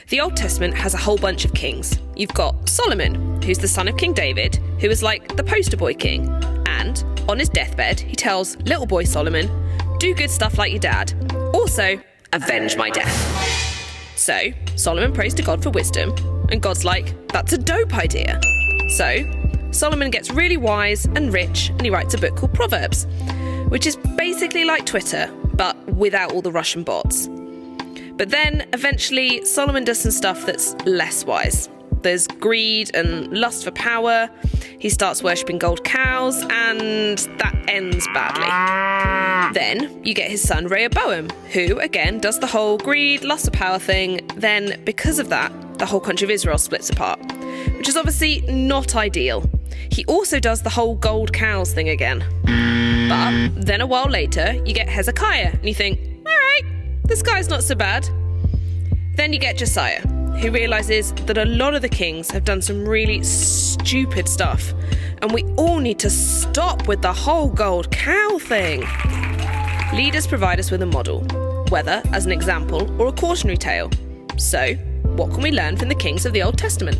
The Old Testament has a whole bunch of kings. You've got Solomon, who's the son of King David, who is like the poster boy king. And on his deathbed, he tells little boy Solomon, do good stuff like your dad. Also, avenge my death. So, Solomon prays to God for wisdom, and God's like, that's a dope idea. So, Solomon gets really wise and rich, and he writes a book called Proverbs, which is basically like Twitter, but without all the Russian bots. But then, eventually, Solomon does some stuff that's less wise. There's greed and lust for power. He starts worshipping gold cows, and that ends badly. Then you get his son Rehoboam, who, again, does the whole greed, lust for power thing. Then, because of that, the whole country of Israel splits apart, which is obviously not ideal. He also does the whole gold cows thing again. But then a while later, you get Hezekiah, and you think, all right, this guy's not so bad. Then you get Josiah, who realises that a lot of the kings have done some really stupid stuff, and we all need to stop with the whole gold cow thing. Leaders provide us with a model, whether as an example or a cautionary tale. So, what can we learn from the kings of the Old Testament?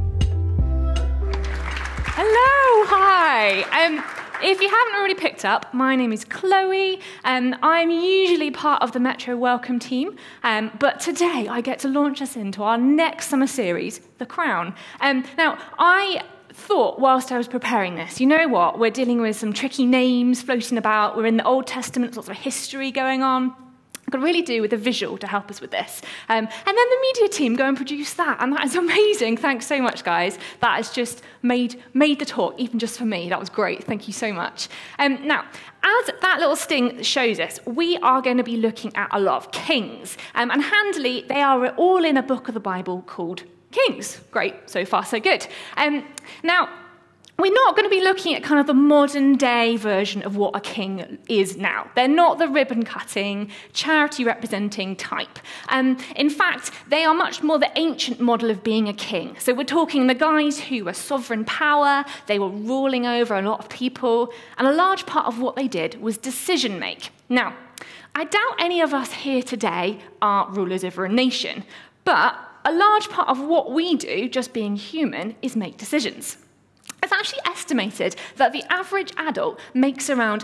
Hello, hi. If you haven't already picked up, my name is Chloe, and I'm usually part of the Metro Welcome team, but today I get to launch us into our next summer series, The Crown. Now, I thought whilst I was preparing this, you know what, we're dealing with some tricky names floating about, we're in the Old Testament, lots of history going on. I could really do with a visual to help us with this. And then the media team go and produce that, and that is amazing. Thanks so much, guys. That has just made the talk, even just for me. That was great. Thank you so much. Now, as that little sting shows us, we are going to be looking at a lot of kings. And handily, they are all in a book of the Bible called Kings. Great. So far, so good. Now, we're not going to be looking at kind of the modern day version of what a king is now. They're not the ribbon cutting, charity representing type. In fact, they are much more the ancient model of being a king. So we're talking the guys who were sovereign power, they were ruling over a lot of people, and a large part of what they did was decision make. Now, I doubt any of us here today are rulers over a nation, but a large part of what we do, just being human, is make decisions. It's actually estimated that the average adult makes around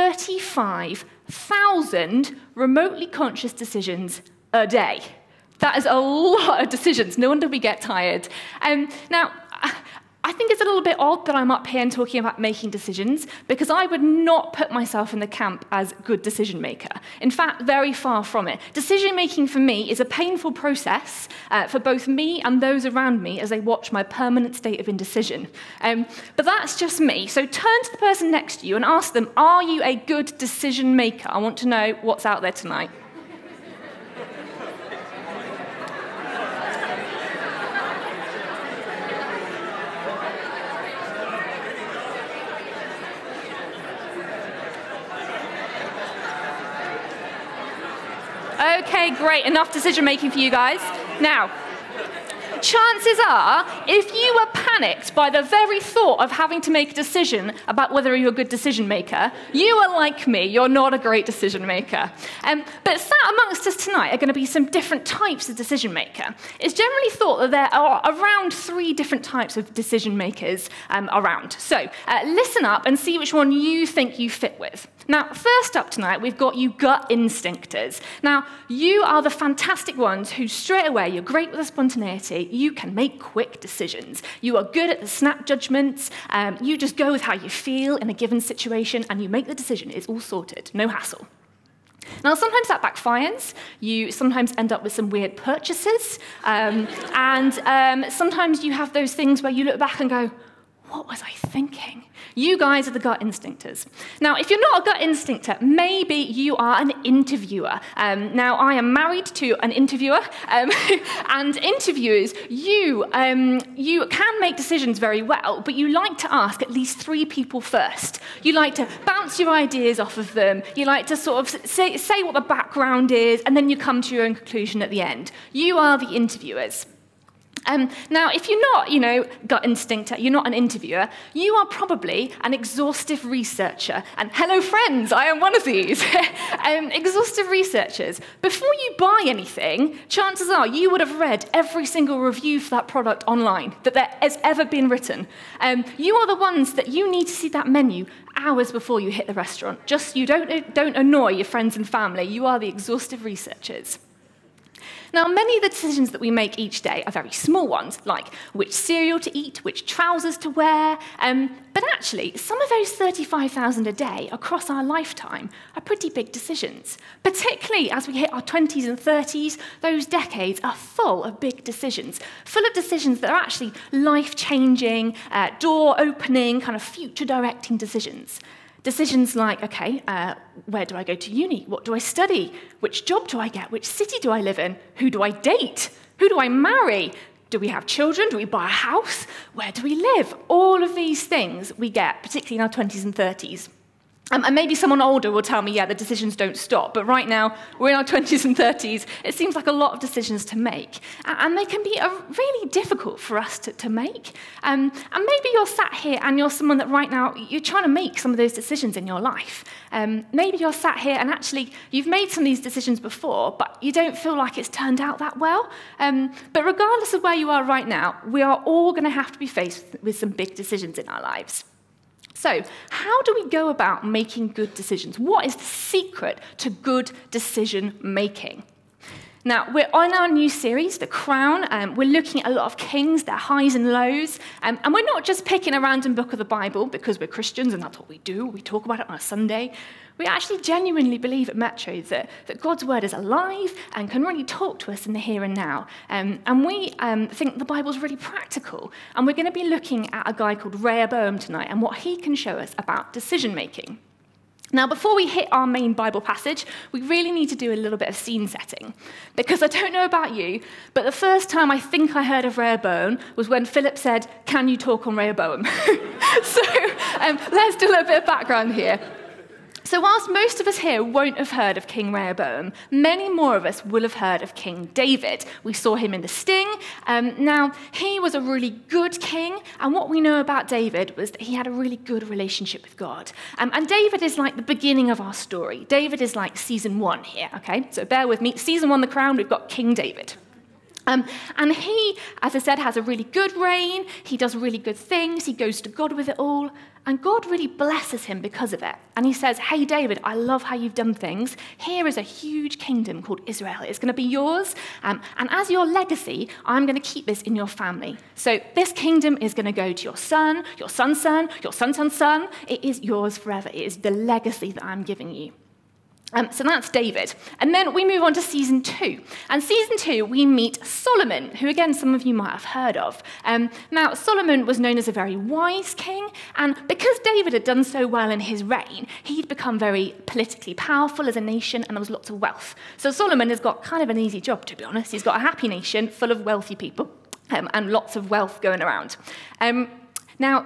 35,000 remotely conscious decisions a day. That is a lot of decisions. No wonder we get tired. Now, I think it's a little bit odd that I'm up here and talking about making decisions, because I would not put myself in the camp as good decision maker. In fact, very far from it. Decision making for me is a painful process for both me and those around me as they watch my permanent state of indecision. But that's just me. So turn to the person next to you and ask them, are you a good decision maker? I want to know what's out there tonight. Okay, great. Enough decision-making for you guys. Now, chances are, if you were panicked by the very thought of having to make a decision about whether you're a good decision maker, you are like me. You're not a great decision maker. But sat amongst us tonight are going to be some different types of decision maker. It's generally thought that there are around 3 different types of decision makers around. So listen up and see which one you think you fit with. Now, first up tonight, we've got you gut instinctors. Now, you are the fantastic ones who straight away, you're great with the spontaneity, you can make quick decisions. You are good at the snap judgments, you just go with how you feel in a given situation, and you make the decision. It's all sorted, no hassle. Now, sometimes that backfires. You sometimes end up with some weird purchases, and sometimes you have those things where you look back and go, what was I thinking? You guys are the gut instinctors. Now, if you're not a gut instinctor, maybe you are an interviewer. Now, I am married to an interviewer, and interviewers, you can make decisions very well, but you like to ask at least 3 people first. You like to bounce your ideas off of them. You like to sort of say what the background is, and then you come to your own conclusion at the end. You are the interviewers. Now, if you're not, gut instinct, you're not an interviewer, you are probably an exhaustive researcher. And hello, friends, I am one of these. Exhaustive researchers. Before you buy anything, chances are you would have read every single review for that product online that there has ever been written. You are the ones that you need to see that menu hours before you hit the restaurant. Just you don't annoy your friends and family. You are the exhaustive researchers. Now, many of the decisions that we make each day are very small ones, like which cereal to eat, which trousers to wear. But actually, some of those 35,000 a day across our lifetime are pretty big decisions. Particularly as we hit our 20s and 30s, those decades are full of big decisions, full of decisions that are actually life-changing, door-opening, kind of future-directing decisions. Decisions like, okay, where do I go to uni? What do I study? Which job do I get? Which city do I live in? Who do I date? Who do I marry? Do we have children? Do we buy a house? Where do we live? All of these things we get, particularly in our 20s and 30s. And maybe someone older will tell me, yeah, the decisions don't stop. But right now, we're in our 20s and 30s. It seems like a lot of decisions to make. And they can be really difficult for us to make. And maybe you're sat here and you're someone that right now, you're trying to make some of those decisions in your life. Maybe you're sat here and actually you've made some of these decisions before, but you don't feel like it's turned out that well. But regardless of where you are right now, we are all going to have to be faced with some big decisions in our lives. So, how do we go about making good decisions? What is the secret to good decision making? Now, we're on our new series, The Crown. We're looking at a lot of kings, their highs and lows. And we're not just picking a random book of the Bible because we're Christians and that's what we do. We talk about it on a Sunday. We actually genuinely believe at Metro that God's word is alive and can really talk to us in the here and now. And we think the Bible's really practical. And we're going to be looking at a guy called Rehoboam tonight and what he can show us about decision making. Now, before we hit our main Bible passage, we really need to do a little bit of scene setting. Because I don't know about you, but the first time I think I heard of Rehoboam was when Philip said, "Can you talk on Rehoboam?" So let's do a little bit of background here. So whilst most of us here won't have heard of King Rehoboam, many more of us will have heard of King David. We saw him in The Sting. Now, he was a really good king, and what we know about David was that he had a really good relationship with God. And David is like the beginning of our story. David is like season 1 here, okay? So bear with me. Season 1, The Crown, we've got King David. And he, as I said, has a really good reign. He does really good things. He goes to God with it all. And God really blesses him because of it. And he says, "Hey, David, I love how you've done things. Here is a huge kingdom called Israel. It's going to be yours. And as your legacy, I'm going to keep this in your family. So this kingdom is going to go to your son, your son's son, your son's son's son. It is yours forever. It is the legacy that I'm giving you." So that's David. And then we move on to season 2. And season 2, we meet Solomon, who, again, some of you might have heard of. Now, Solomon was known as a very wise king, and because David had done so well in his reign, he'd become very politically powerful as a nation, and there was lots of wealth. So Solomon has got kind of an easy job, to be honest. He's got a happy nation full of wealthy people and lots of wealth going around. Now,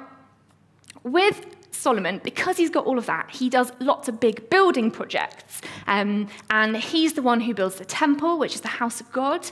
with Solomon, because he's got all of that, he does lots of big building projects. And he's the one who builds the temple, which is the house of God.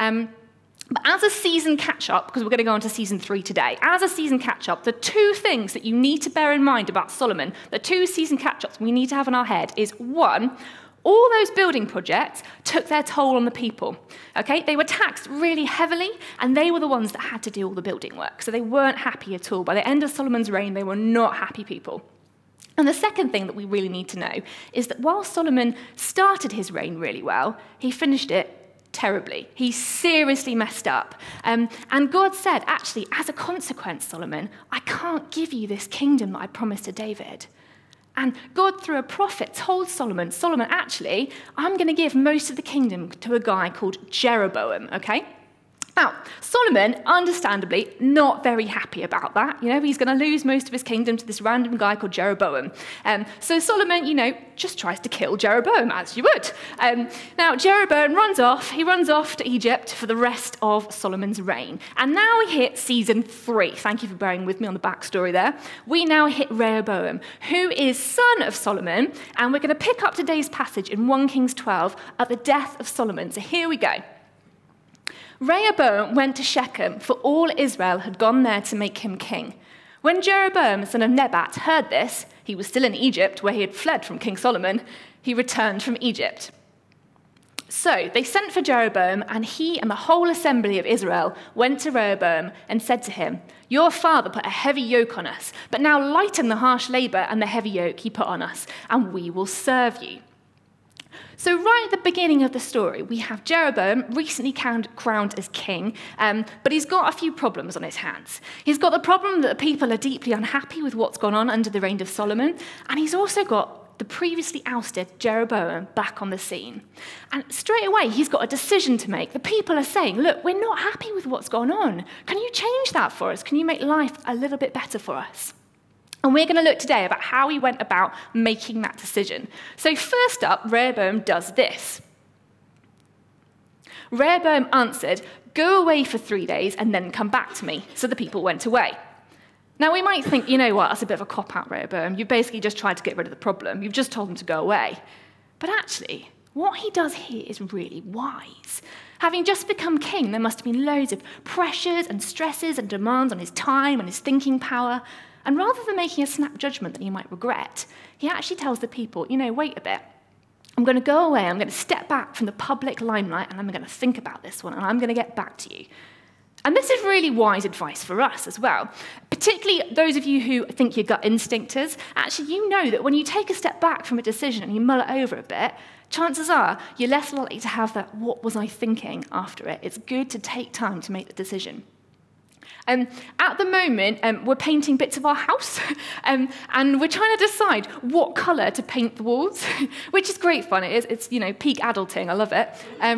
But as a season catch-up, because we're going to go on to season 3 today, as a season catch-up, the 2 things that you need to bear in mind about Solomon, the 2 season catch-ups we need to have in our head is, 1, all those building projects took their toll on the people, okay? They were taxed really heavily, and they were the ones that had to do all the building work. So they weren't happy at all. By the end of Solomon's reign, they were not happy people. And the second thing that we really need to know is that while Solomon started his reign really well, he finished it terribly. He seriously messed up. And God said, actually, as a consequence, Solomon, I can't give you this kingdom that I promised to David. And God, through a prophet, told Solomon, actually, I'm going to give most of the kingdom to a guy called Jeroboam, okay? Now, Solomon, understandably, not very happy about that. You know, he's going to lose most of his kingdom to this random guy called Jeroboam. So Solomon, just tries to kill Jeroboam, as you would. Now, Jeroboam runs off. He runs off to Egypt for the rest of Solomon's reign. And now we hit season 3. Thank you for bearing with me on the backstory there. We now hit Rehoboam, who is son of Solomon. And we're going to pick up today's passage in 1 Kings 12 at the death of Solomon. So here we go. Rehoboam went to Shechem, for all Israel had gone there to make him king. When Jeroboam, son of Nebat, heard this, he was still in Egypt, where he had fled from King Solomon. He returned from Egypt. So they sent for Jeroboam, and he and the whole assembly of Israel went to Rehoboam and said to him, "Your father put a heavy yoke on us, but now lighten the harsh labor and the heavy yoke he put on us, and we will serve you." So right at the beginning of the story, we have Jeroboam recently crowned as king, but he's got a few problems on his hands. He's got the problem that the people are deeply unhappy with what's gone on under the reign of Solomon, and he's also got the previously ousted Jeroboam back on the scene. And straight away, he's got a decision to make. The people are saying, look, we're not happy with what's gone on. Can you change that for us? Can you make life a little bit better for us? And we're going to look today about how he went about making that decision. So first up, Rehoboam does this. Rehoboam answered, "Go away for 3 days and then come back to me." So the people went away. Now we might think, you know what, that's a bit of a cop-out, Rehoboam. You've basically just tried to get rid of the problem. You've just told them to go away. But actually, what he does here is really wise. Having just become king, there must have been loads of pressures and stresses and demands on his time and his thinking power. And rather than making a snap judgment that he might regret, he actually tells the people, you know, wait a bit. I'm going to go away, I'm going to step back from the public limelight, and I'm going to think about this one, and I'm going to get back to you. And this is really wise advice for us as well. Particularly those of you who think you're gut instinctors, actually you know that when you take a step back from a decision and you mull it over a bit, chances are you're less likely to have that "what was I thinking" after it. It's good to take time to make the decision. At the moment, we're painting bits of our house, and we're trying to decide what colour to paint the walls, which is great fun. It's you know, peak adulting. I love it.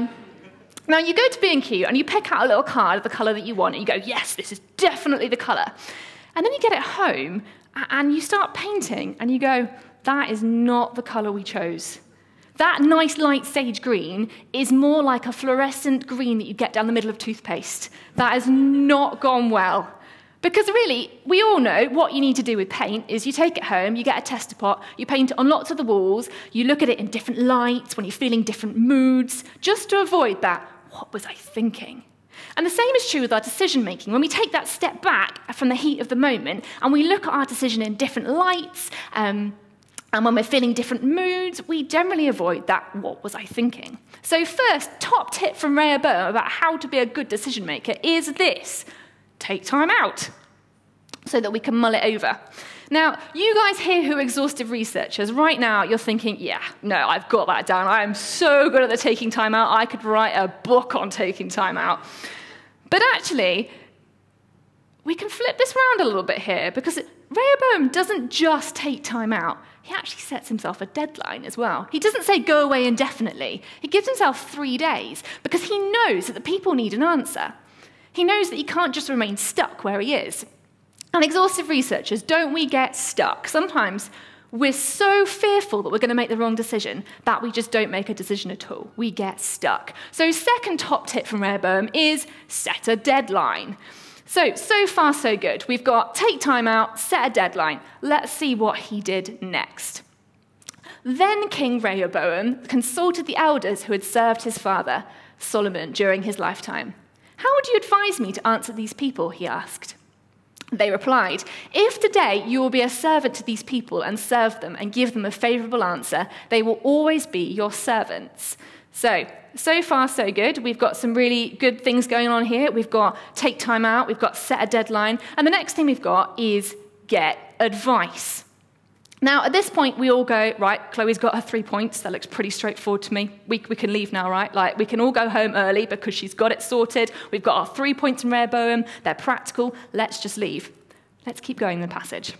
Now, you go to B&Q and you pick out a little card of the colour that you want, and you go, yes, this is definitely the colour. And then you get it home, and you start painting, and you go, that is not the colour we chose. That nice light sage green is more like a fluorescent green that you get down the middle of toothpaste. That has not gone well. Because really, we all know what you need to do with paint is you take it home, you get a tester pot, you paint it on lots of the walls, you look at it in different lights when you're feeling different moods, just to avoid that, what was I thinking? And the same is true with our decision-making. When we take that step back from the heat of the moment and we look at our decision in different lights, and when we're feeling different moods, we generally avoid that, what was I thinking? So first, top tip from Rehoboam about how to be a good decision maker is this: take time out so that we can mull it over. Now, you guys here who are exhaustive researchers, right now you're thinking, yeah, no, I've got that down. I am so good at the taking time out. I could write a book on taking time out. But actually, we can flip this around a little bit here, because Rehoboam doesn't just take time out. He actually sets himself a deadline as well. He doesn't say go away indefinitely. He gives himself 3 days because he knows that the people need an answer. He knows that he can't just remain stuck where he is. And exhaustive researchers, don't we get stuck? Sometimes we're so fearful that we're going to make the wrong decision that we just don't make a decision at all. We get stuck. So second top tip from Rehoboam is set a deadline. So far so good. We've got take time out, set a deadline. Let's see what he did next. Then King Rehoboam consulted the elders who had served his father, Solomon, during his lifetime. "How would you advise me to answer these people?" he asked. They replied, "If today you will be a servant to these people and serve them and give them a favourable answer, they will always be your servants." So far so good. We've got some really good things going on here. We've got take time out, we've got set a deadline, and the next thing we've got is get advice. Now, at this point, we all go, right, Chloe's got her 3 points. That looks pretty straightforward to me. We can leave now, right? Like, we can all go home early because she's got it sorted. We've got our 3 points from Rehoboam. They're practical. Let's just leave. Let's keep going in the passage.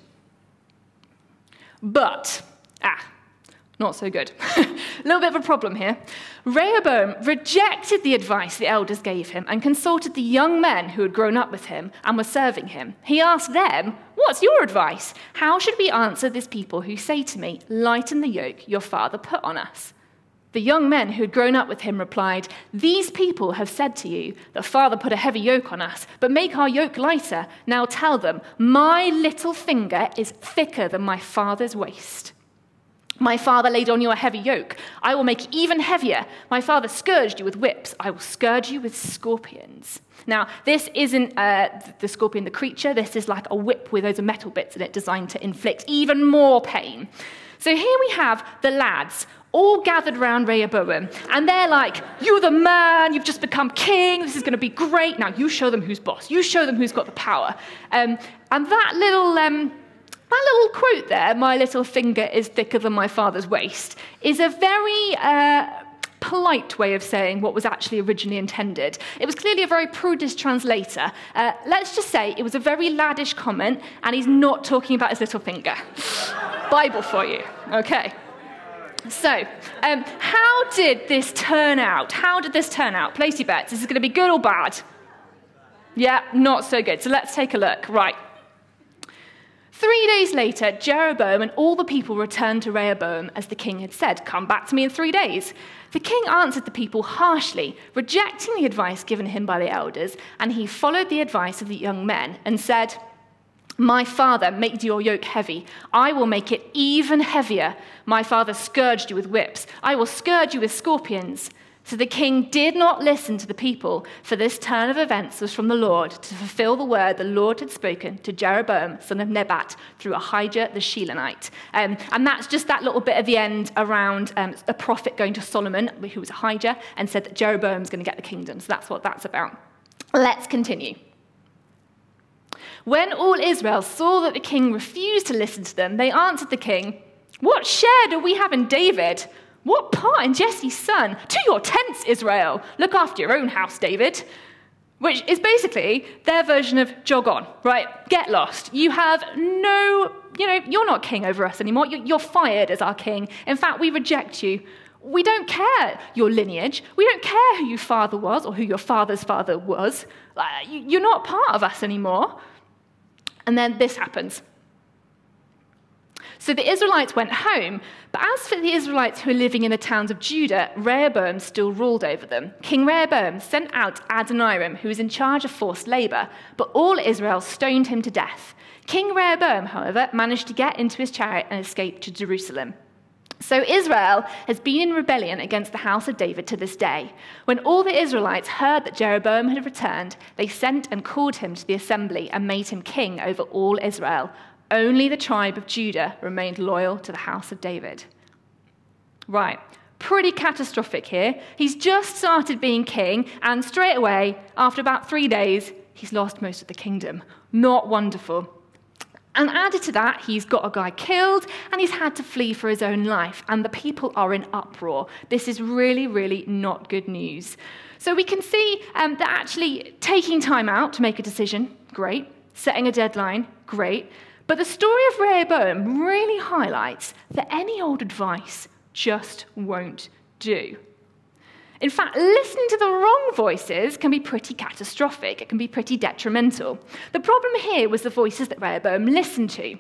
But, not so good. A little bit of a problem here. Rehoboam rejected the advice the elders gave him and consulted the young men who had grown up with him and were serving him. He asked them, "What's your advice? How should we answer this people who say to me, 'Lighten the yoke your father put on us'?" The young men who had grown up with him replied, "These people have said to you, 'The father put a heavy yoke on us, but make our yoke lighter.' Now tell them, 'My little finger is thicker than my father's waist.'" My father laid on you a heavy yoke. I will make it even heavier. My father scourged you with whips. I will scourge you with scorpions. Now, this isn't the scorpion, the creature. This is like a whip with those metal bits in it designed to inflict even more pain. So here we have the lads all gathered around Rehoboam, and they're like, you're the man, you've just become king, this is going to be great. Now, you show them who's boss. You show them who's got the power. And that little quote there, my little finger is thicker than my father's waist, is a very polite way of saying what was actually originally intended. It was clearly a very prudish translator. Let's just say it was a very laddish comment, and he's not talking about his little finger. Bible for you. Okay. So, how did this turn out? Place your bets. Is this going to be good or bad? Yeah, not so good. So let's take a look. Right. 3 days later, Jeroboam and all the people returned to Rehoboam as the king had said, come back to me in 3 days. The king answered the people harshly, rejecting the advice given him by the elders, and he followed the advice of the young men and said, my father made your yoke heavy. I will make it even heavier. My father scourged you with whips. I will scourge you with scorpions. So the king did not listen to the people, for this turn of events was from the Lord, to fulfill the word the Lord had spoken to Jeroboam, son of Nebat, through Ahijah the Shilonite. And that's just that little bit at the end around a prophet going to Solomon, who was Ahijah, and said that Jeroboam's going to get the kingdom. So that's what that's about. Let's continue. When all Israel saw that the king refused to listen to them, they answered the king, what share do we have in David? What part in Jesse's son? To your tents, Israel. Look after your own house, David. Which is basically their version of jog on, right? Get lost. You have you're not king over us anymore. You're fired as our king. In fact, we reject you. We don't care your lineage. We don't care who your father was or who your father's father was. You're not part of us anymore. And then this happens. So the Israelites went home, but as for the Israelites who were living in the towns of Judah, Rehoboam still ruled over them. King Rehoboam sent out Adoniram, who was in charge of forced labor, but all Israel stoned him to death. King Rehoboam, however, managed to get into his chariot and escape to Jerusalem. So Israel has been in rebellion against the house of David to this day. When all the Israelites heard that Jeroboam had returned, they sent and called him to the assembly and made him king over all Israel. Only the tribe of Judah remained loyal to the house of David. Right, pretty catastrophic here. He's just started being king, and straight away, after about 3 days, he's lost most of the kingdom. Not wonderful. And added to that, he's got a guy killed, and he's had to flee for his own life, and the people are in uproar. This is really, really not good news. So we can see that actually taking time out to make a decision, great. Setting a deadline, great. But the story of Rehoboam really highlights that any old advice just won't do. In fact, listening to the wrong voices can be pretty catastrophic. It can be pretty detrimental. The problem here was the voices that Rehoboam listened to.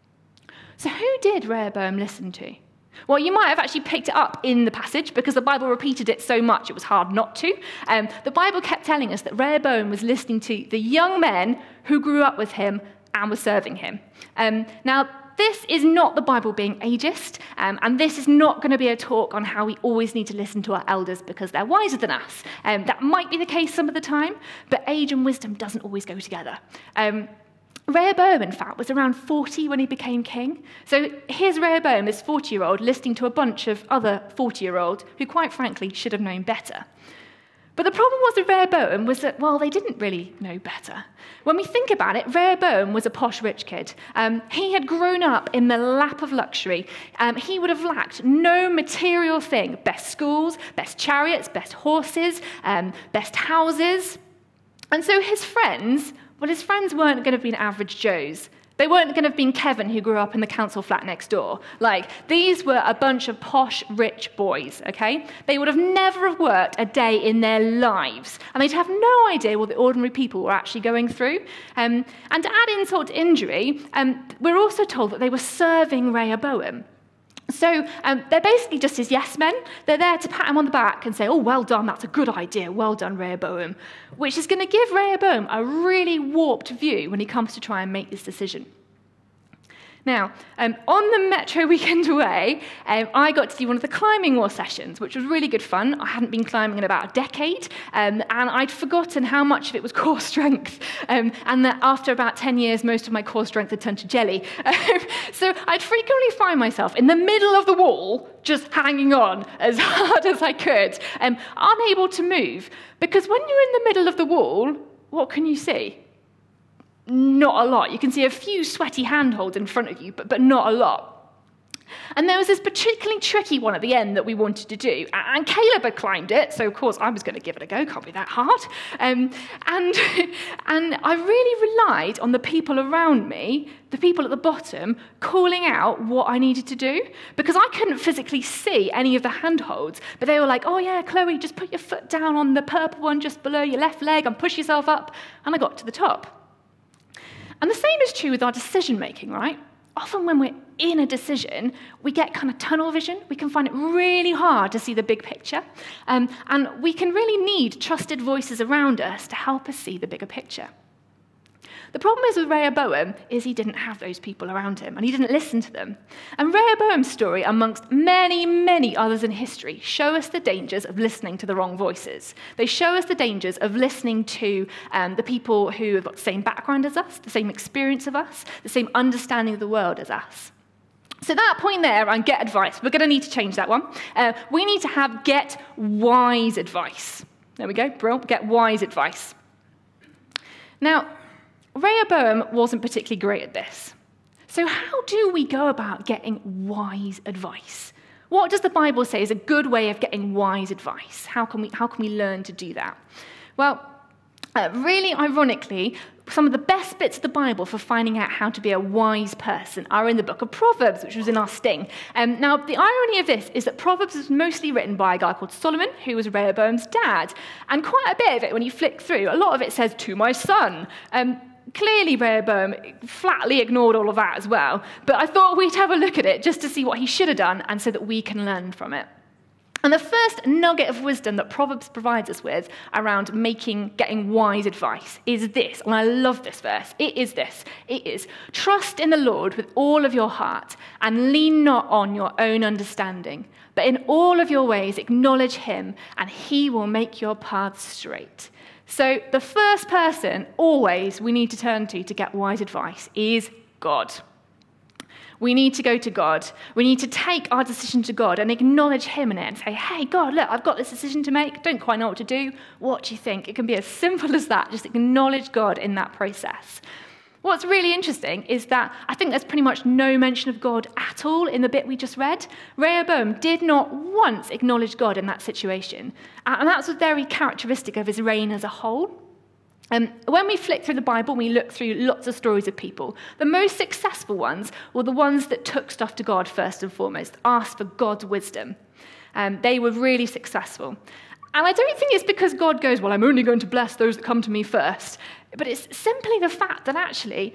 So who did Rehoboam listen to? Well, you might have actually picked it up in the passage because the Bible repeated it so much it was hard not to. The Bible kept telling us that Rehoboam was listening to the young men who grew up with him and were serving him. Now, this is not the Bible being ageist, and this is not going to be a talk on how we always need to listen to our elders because they're wiser than us. That might be the case some of the time, but age and wisdom doesn't always go together. Rehoboam, in fact, was around 40 when he became king. So here's Rehoboam, this 40-year-old, listening to a bunch of other 40-year-olds who, quite frankly, should have known better. But the problem was with Rehoboam was that, well, they didn't really know better. When we think about it, Rehoboam was a posh rich kid. He had grown up in the lap of luxury. He would have lacked no material thing. Best schools, best chariots, best horses, best houses. And so his friends weren't going to be average Joes. They weren't going to have been Kevin, who grew up in the council flat next door. These were a bunch of posh, rich boys, okay? They would have never have worked a day in their lives, and they'd have no idea what the ordinary people were actually going through. And to add insult to injury, we're also told that they were serving Rehoboam. So they're basically just his yes men. They're there to pat him on the back and say, oh, well done, that's a good idea, well done, Rehoboam, which is going to give Rehoboam a really warped view when he comes to try and make this decision. Now, on the Metro weekend away, I got to do one of the climbing wall sessions, which was really good fun. I hadn't been climbing in about a decade, and I'd forgotten how much of it was core strength, and that after about 10 years, most of my core strength had turned to jelly. So I'd frequently find myself in the middle of the wall, just hanging on as hard as I could, unable to move. Because when you're in the middle of the wall, what can you see? Not a lot. You can see a few sweaty handholds in front of you, but not a lot. And there was this particularly tricky one at the end that we wanted to do. And Caleb had climbed it, so of course I was going to give it a go. Can't be that hard. And I really relied on the people around me, the people at the bottom, calling out what I needed to do. Because I couldn't physically see any of the handholds. But they were like, oh yeah, Chloe, just put your foot down on the purple one just below your left leg and push yourself up. And I got to the top. And the same is true with our decision-making, right? Often when we're in a decision, we get kind of tunnel vision. We can find it really hard to see the big picture. And we can really need trusted voices around us to help us see the bigger picture. The problem is with Rehoboam is he didn't have those people around him, and he didn't listen to them. And Rehoboam's story, amongst many, many others in history, show us the dangers of listening to the wrong voices. They show us the dangers of listening to the people who have got the same background as us, the same experience of us, the same understanding of the world as us. So that point there, and get advice, we're going to need to change that one. We need to have get wise advice. There we go, brilliant, get wise advice. Now, Rehoboam wasn't particularly great at this. So how do we go about getting wise advice? What does the Bible say is a good way of getting wise advice? How can we learn to do that? Well, really ironically, some of the best bits of the Bible for finding out how to be a wise person are in the book of Proverbs, which was in our sting. Now, the irony of this is that Proverbs was mostly written by a guy called Solomon, who was Rehoboam's dad. And quite a bit of it, when you flick through, a lot of it says, to my son. Clearly, Rehoboam flatly ignored all of that as well. But I thought we'd have a look at it just to see what he should have done and so that we can learn from it. And the first nugget of wisdom that Proverbs provides us with around getting wise advice is this. And I love this verse. It is this. It is, trust in the Lord with all of your heart and lean not on your own understanding. But in all of your ways acknowledge him and he will make your paths straight. So the first person always we need to turn to get wise advice is God. We need to go to God. We need to take our decision to God and acknowledge him in it and say, hey, God, look, I've got this decision to make. Don't quite know what to do. What do you think? It can be as simple as that. Just acknowledge God in that process. What's really interesting is that I think there's pretty much no mention of God at all in the bit we just read. Rehoboam did not once acknowledge God in that situation. And that's very characteristic of his reign as a whole. When we flick through the Bible, we look through lots of stories of people. The most successful ones were the ones that took stuff to God first and foremost, asked for God's wisdom. They were really successful. And I don't think it's because God goes, well, I'm only going to bless those that come to me first. But it's simply the fact that actually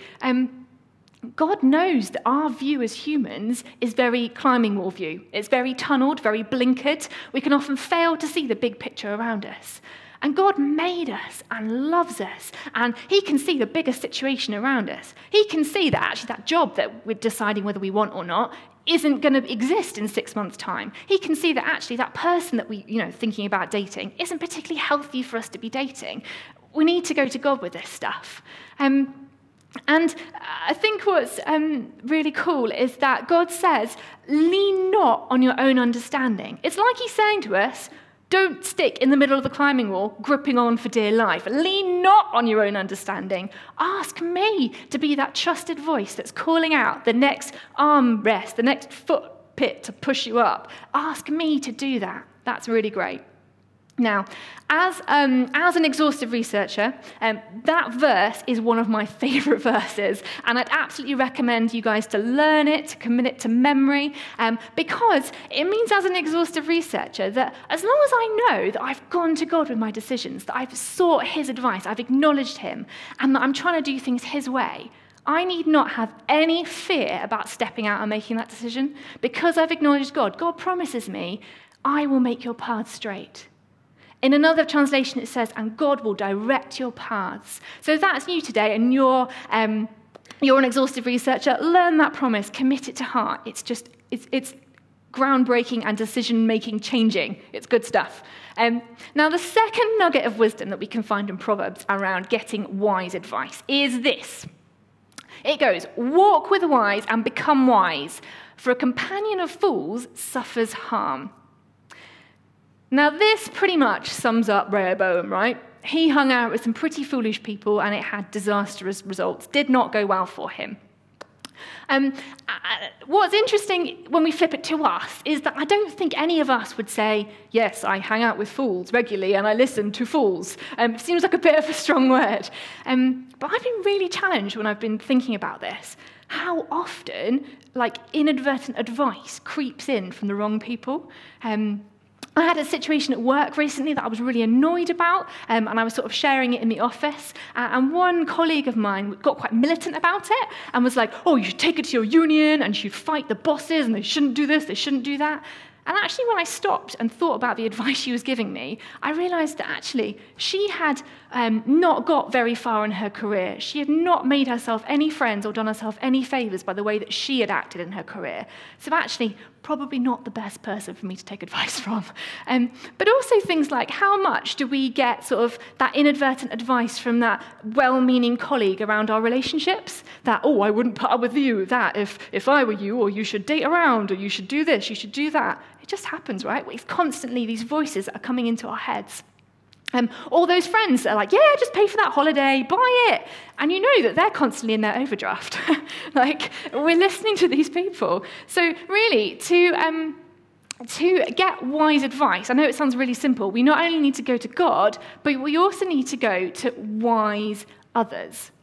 God knows that our view as humans is very climbing wall view. It's very tunneled, very blinkered. We can often fail to see the big picture around us. And God made us and loves us, and he can see the bigger situation around us. He can see that actually that job that we're deciding whether we want or not isn't going to exist in 6 months' time. He can see that actually that person that we, thinking about dating isn't particularly healthy for us to be dating. We need to go to God with this stuff. And I think what's really cool is that God says, lean not on your own understanding. It's like he's saying to us, don't stick in the middle of the climbing wall, gripping on for dear life. Lean not on your own understanding. Ask me to be that trusted voice that's calling out the next arm rest, the next foot pit to push you up. Ask me to do that. That's really great. Now, as an exhaustive researcher, that verse is one of my favourite verses, and I'd absolutely recommend you guys to learn it, to commit it to memory, because it means as an exhaustive researcher that as long as I know that I've gone to God with my decisions, that I've sought his advice, I've acknowledged him, and that I'm trying to do things his way, I need not have any fear about stepping out and making that decision, because I've acknowledged God. God promises me, I will make your path straight. In another translation, it says, and God will direct your paths. So if that's you today and you're You're an exhaustive researcher. Learn that promise. Commit it to heart. It's groundbreaking and decision-making changing. It's good stuff. Now, the second nugget of wisdom that we can find in Proverbs around getting wise advice is this. It goes, walk with the wise and become wise, for a companion of fools suffers harm. Now, this pretty much sums up Rehoboam, right? He hung out with some pretty foolish people, and it had disastrous results. Did not go well for him. What's interesting when we flip it to us is that I don't think any of us would say, yes, I hang out with fools regularly and I listen to fools. It seems like a bit of a strong word. But I've been really challenged when I've been thinking about this. How often, inadvertent advice creeps in from the wrong people. I had a situation at work recently that I was really annoyed about, and I was sort of sharing it in the office, and one colleague of mine got quite militant about it and was like, oh, you should take it to your union, and you should fight the bosses, and they shouldn't do this, they shouldn't do that. And actually, when I stopped and thought about the advice she was giving me, I realized that actually she had not got very far in her career. She had not made herself any friends or done herself any favors by the way that she had acted in her career. So actually, probably not the best person for me to take advice from. But also things like, how much do we get sort of that inadvertent advice from that well-meaning colleague around our relationships? That, oh, I wouldn't put up with you, that if I were you, or you should date around, or you should do this, you should do that. It just happens, right? We've constantly these voices that are coming into our heads. All those friends that are like, yeah, just pay for that holiday, buy it. And you know that they're constantly in their overdraft. We're listening to these people. So really, to get wise advice, I know it sounds really simple, we not only need to go to God, but we also need to go to wise others.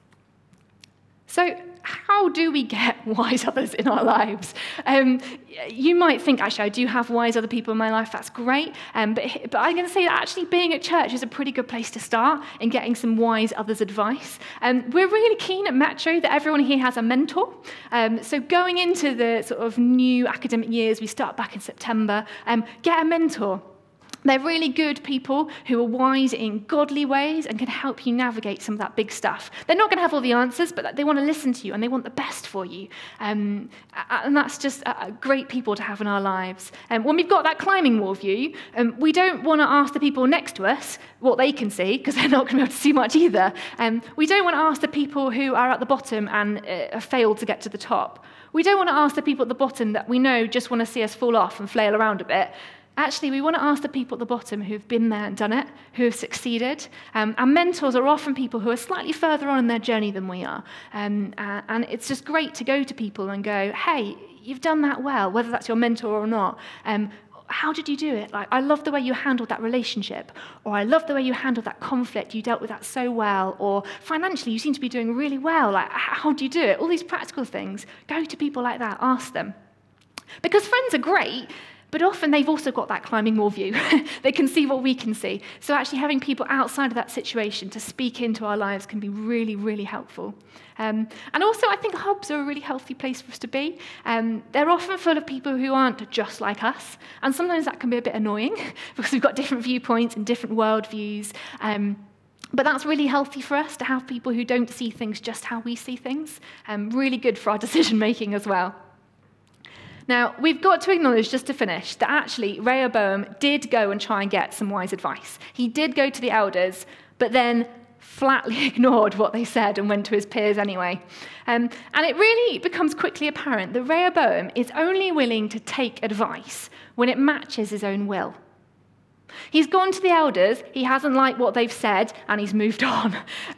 So how do we get wise others in our lives? You might think, actually, I do have wise other people in my life. That's great. But I'm going to say that actually being at church is a pretty good place to start in getting some wise others' advice. We're really keen at Metro that everyone here has a mentor. So going into the sort of new academic years, we start back in September, get a mentor. They're really good people who are wise in godly ways and can help you navigate some of that big stuff. They're not going to have all the answers, but they want to listen to you and they want the best for you. And that's just great people to have in our lives. When we've got that climbing wall view, we don't want to ask the people next to us what they can see, because they're not going to be able to see much either. We don't want to ask the people who are at the bottom and have failed to get to the top. We don't want to ask the people at the bottom that we know just want to see us fall off and flail around a bit. Actually, we want to ask the people at the bottom who've been there and done it, who have succeeded. Our mentors are often people who are slightly further on in their journey than we are. And it's just great to go to people and go, hey, you've done that well, whether that's your mentor or not. How did you do it? I love the way you handled that relationship, or I love the way you handled that conflict. You dealt with that so well, or financially, you seem to be doing really well. How do you do it? All these practical things. Go to people like that, ask them. Because friends are great, but often they've also got that climbing wall view. They can see what we can see. So actually having people outside of that situation to speak into our lives can be really, really helpful. And also I think hubs are a really healthy place for us to be. They're often full of people who aren't just like us. And sometimes that can be a bit annoying because we've got different viewpoints and different worldviews. But that's really healthy for us to have people who don't see things just how we see things. Really good for our decision making as well. Now, we've got to acknowledge, just to finish, that actually Rehoboam did go and try and get some wise advice. He did go to the elders, but then flatly ignored what they said and went to his peers anyway. And it really becomes quickly apparent that Rehoboam is only willing to take advice when it matches his own will. He's gone to the elders, he hasn't liked what they've said, and he's moved on.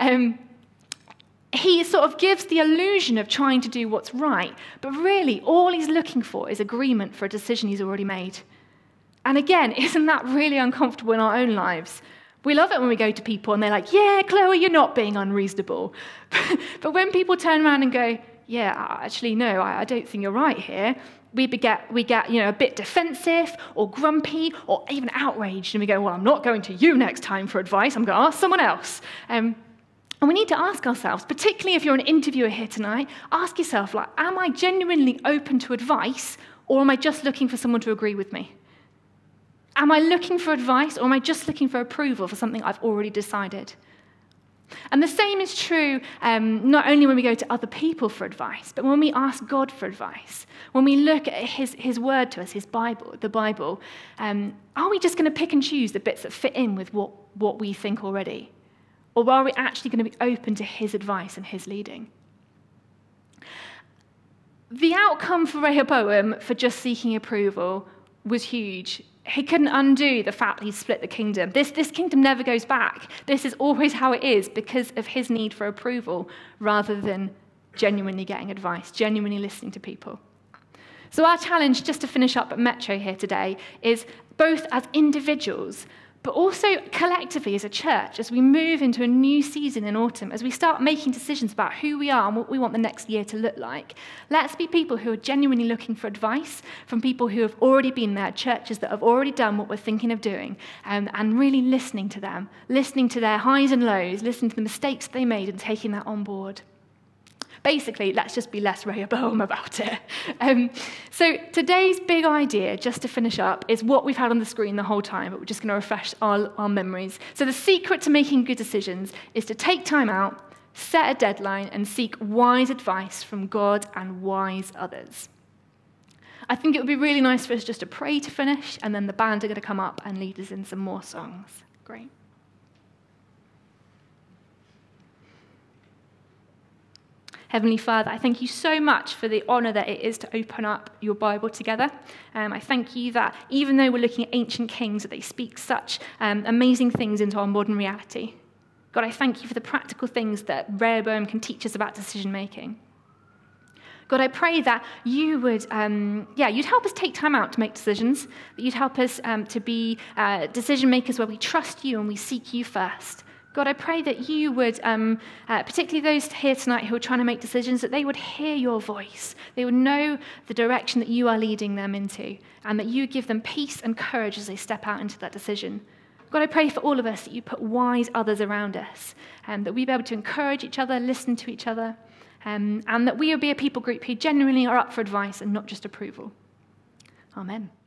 He sort of gives the illusion of trying to do what's right, but really all he's looking for is agreement for a decision he's already made. And again, isn't that really uncomfortable in our own lives? We love it when we go to people and they're like, yeah, Chloe, you're not being unreasonable. But when people turn around and go, yeah, actually, no, I don't think you're right here, we get a bit defensive or grumpy or even outraged, and we go, well, I'm not going to you next time for advice, I'm going to ask someone else. And we need to ask ourselves, particularly if you're an interviewer here tonight, ask yourself, am I genuinely open to advice, or am I just looking for someone to agree with me? Am I looking for advice, or am I just looking for approval for something I've already decided? And the same is true not only when we go to other people for advice, but when we ask God for advice. When we look at his word to us, his Bible, the Bible, are we just going to pick and choose the bits that fit in with what we think already? Or are we actually going to be open to his advice and his leading? The outcome for Rehoboam for just seeking approval was huge. He couldn't undo the fact that he split the kingdom. This kingdom never goes back. This is always how it is because of his need for approval rather than genuinely getting advice, genuinely listening to people. So our challenge, just to finish up at Metro here today, is both as individuals, but also collectively as a church, as we move into a new season in autumn, as we start making decisions about who we are and what we want the next year to look like, let's be people who are genuinely looking for advice from people who have already been there, churches that have already done what we're thinking of doing, and really listening to them, listening to their highs and lows, listening to the mistakes they made and taking that on board. Basically, let's just be less Rehoboam about it. So today's big idea, just to finish up, is what we've had on the screen the whole time, but we're just going to refresh our memories. So the secret to making good decisions is to take time out, set a deadline, and seek wise advice from God and wise others. I think it would be really nice for us just to pray to finish, and then the band are going to come up and lead us in some more songs. Great. Heavenly Father, I thank you so much for the honour that it is to open up your Bible together. I thank you that even though we're looking at ancient kings, that they speak such amazing things into our modern reality. God, I thank you for the practical things that Rehoboam can teach us about decision making. God, I pray that you would, you'd help us take time out to make decisions, that you'd help us to be decision makers where we trust you and we seek you first. God, I pray that you would, particularly those here tonight who are trying to make decisions, that they would hear your voice. They would know the direction that you are leading them into, and that you give them peace and courage as they step out into that decision. God, I pray for all of us that you put wise others around us, and that we be able to encourage each other, listen to each other, and that we will be a people group who genuinely are up for advice and not just approval. Amen.